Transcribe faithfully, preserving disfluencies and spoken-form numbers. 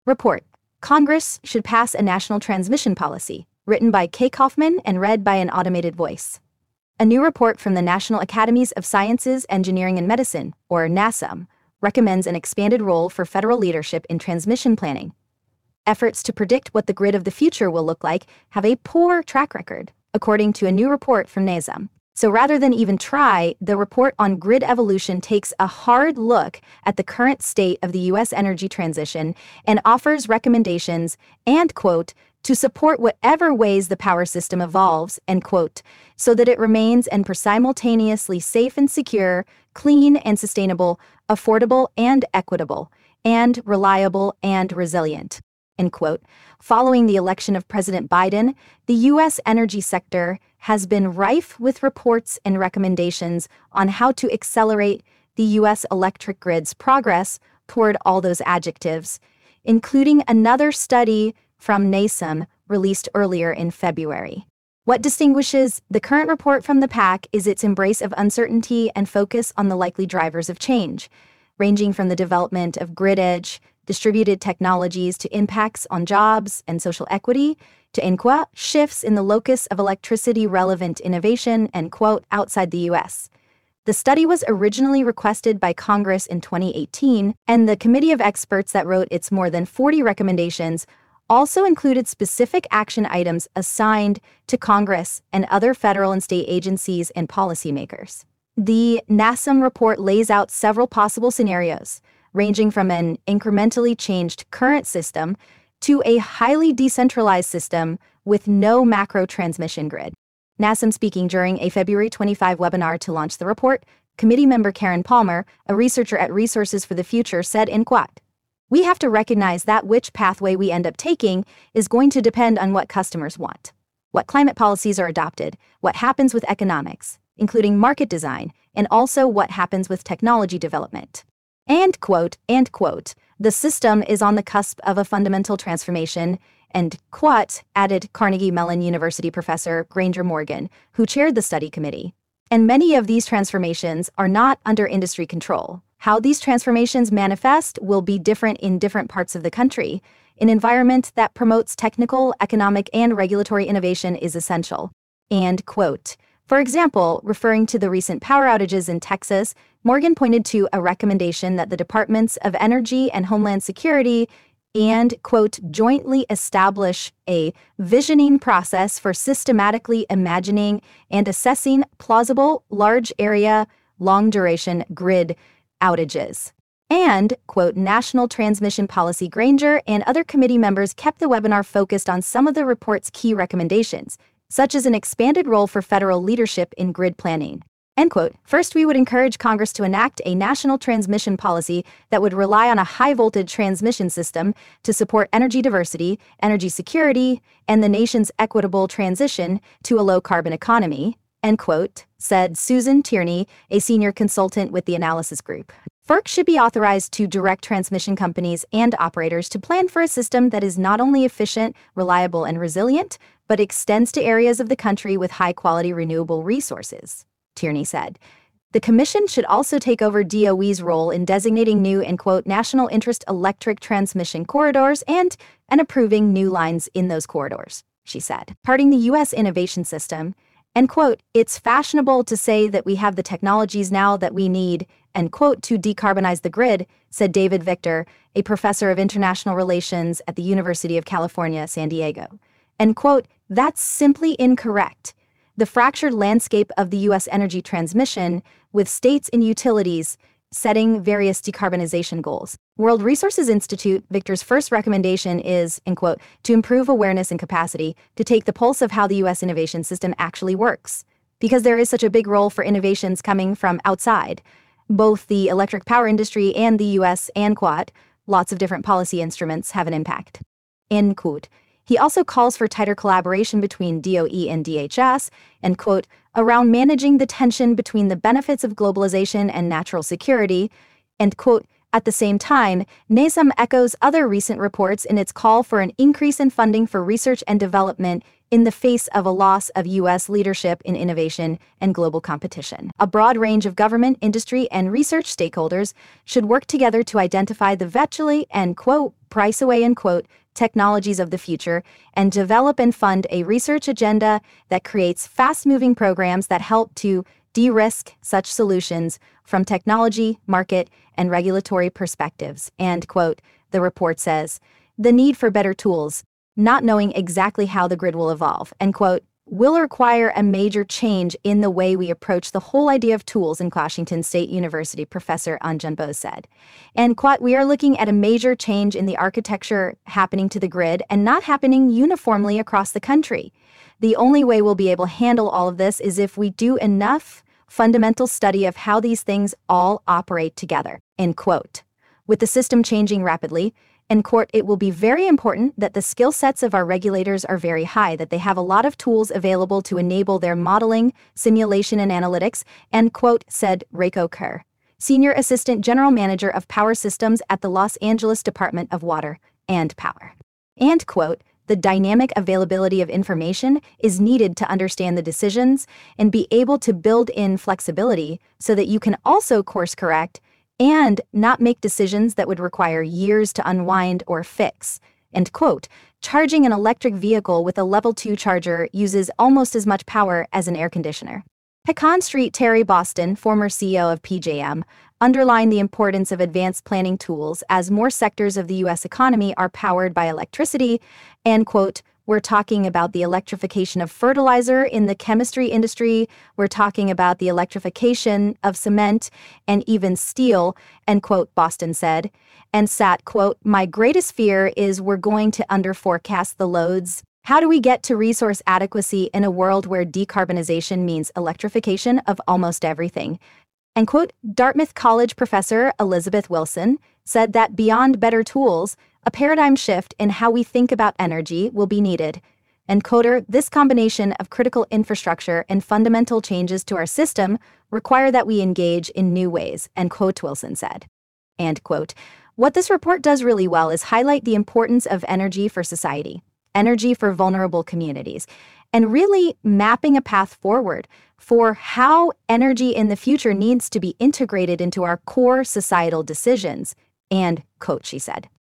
Report: Congress should pass a national transmission policy, written by Kay Kaufman and read by an automated voice. A new report from the National Academies of Sciences, Engineering, and Medicine, or NASEM, recommends an expanded role for federal leadership in transmission planning. Efforts to predict what the grid of the future will look like have a poor track record, according to a new report from NASEM. So rather than even try, the report on grid evolution takes a hard look at the current state of the U S energy transition and offers recommendations and, quote, to support whatever ways the power system evolves, end quote, so that it remains and simultaneously safe and secure, clean and sustainable, affordable and equitable, and reliable and resilient, end quote. Following the election of President Biden, the U S energy sector has been rife with reports and recommendations on how to accelerate the U S electric grid's progress toward all those adjectives, including another study from NASEM released earlier in February. What distinguishes the current report from the pack is its embrace of uncertainty and focus on the likely drivers of change, ranging from the development of grid edge, distributed technologies to impacts on jobs and social equity, to, end quote, shifts in the locus of electricity-relevant innovation, end quote, outside the U S. The study was originally requested by Congress in twenty eighteen, and the committee of experts that wrote its more than forty recommendations also included specific action items assigned to Congress and other federal and state agencies and policymakers. The NASEM report lays out several possible scenarios, ranging from an incrementally changed current system to a highly decentralized system with no macro transmission grid. NASEM speaking during a February twenty-fifth webinar to launch the report, committee member Karen Palmer, a researcher at Resources for the Future, said, in quote, "We have to recognize that which pathway we end up taking is going to depend on what customers want, what climate policies are adopted, what happens with economics, including market design, and also what happens with technology development. And quote, and quote, the system is on the cusp of a fundamental transformation, and quote, added Carnegie Mellon University professor Granger Morgan, who chaired the study committee. And many of these transformations are not under industry control. How these transformations manifest will be different in different parts of the country. An environment that promotes technical, economic, and regulatory innovation is essential." And quote, for example, referring to the recent power outages in Texas, Morgan pointed to a recommendation that the Departments of Energy and Homeland Security and, quote, jointly establish a visioning process for systematically imagining and assessing plausible, large area, long duration grid outages. And, quote, National Transmission Policy Granger and other committee members kept the webinar focused on some of the report's key recommendations, such as an expanded role for federal leadership in grid planning. End quote. First, we would encourage Congress to enact a national transmission policy that would rely on a high-voltage transmission system to support energy diversity, energy security, and the nation's equitable transition to a low-carbon economy, end quote, said Susan Tierney, a senior consultant with the Analysis Group. FERC should be authorized to direct transmission companies and operators to plan for a system that is not only efficient, reliable, and resilient, but extends to areas of the country with high-quality renewable resources, Tierney said. The commission should also take over D O E's role in designating new and, quote, national interest electric transmission corridors and, and approving new lines in those corridors, she said. Parting the U S innovation system, and, quote, it's fashionable to say that we have the technologies now that we need, and, quote, to decarbonize the grid, said David Victor, a professor of international relations at the University of California, San Diego. And, quote, that's simply incorrect. The fractured landscape of the U S energy transmission, with states and utilities setting various decarbonization goals. World Resources Institute, Victor's first recommendation is, end quote, to improve awareness and capacity to take the pulse of how the U S innovation system actually works, because there is such a big role for innovations coming from outside. Both the electric power industry and the U S and Quad, lots of different policy instruments have an impact. End quote. He also calls for tighter collaboration between D O E and D H S and, quote, around managing the tension between the benefits of globalization and natural security, and, quote, at the same time, NASEM echoes other recent reports in its call for an increase in funding for research and development in the face of a loss of U S leadership in innovation and global competition. A broad range of government, industry, and research stakeholders should work together to identify the virtually and, quote, price away, end quote, technologies of the future, and develop and fund a research agenda that creates fast-moving programs that help to de-risk such solutions from technology, market, and regulatory perspectives, end quote, the report says. The need for better tools, not knowing exactly how the grid will evolve, end quote, will require a major change in the way we approach the whole idea of tools, in Washington State University Professor Anjan Bose said. And quote, we are looking at a major change in the architecture happening to the grid and not happening uniformly across the country. The only way we'll be able to handle all of this is if we do enough fundamental study of how these things all operate together, end quote. With the system changing rapidly, in court, it will be very important that the skill sets of our regulators are very high, that they have a lot of tools available to enable their modeling, simulation, and analytics, end quote, said Reiko Kerr, Senior Assistant General Manager of Power Systems at the Los Angeles Department of Water and Power. End quote, the dynamic availability of information is needed to understand the decisions and be able to build in flexibility so that you can also course correct and not make decisions that would require years to unwind or fix. End quote. Charging an electric vehicle with a level two charger uses almost as much power as an air conditioner. Pecan Street Terry Boston, former C E O of P J M, underlined the importance of advanced planning tools as more sectors of the U S economy are powered by electricity. End quote. We're talking about the electrification of fertilizer in the chemistry industry. We're talking about the electrification of cement and even steel, end quote, Boston said. And sat, quote, my greatest fear is we're going to underforecast the loads. How do we get to resource adequacy in a world where decarbonization means electrification of almost everything? And quote, Dartmouth College professor Elizabeth Wilson said that beyond better tools, a paradigm shift in how we think about energy will be needed. And coder, this combination of critical infrastructure and fundamental changes to our system require that we engage in new ways, end quote, Wilson said. And quote, what this report does really well is highlight the importance of energy for society, energy for vulnerable communities, and really mapping a path forward for how energy in the future needs to be integrated into our core societal decisions, and quote, she said.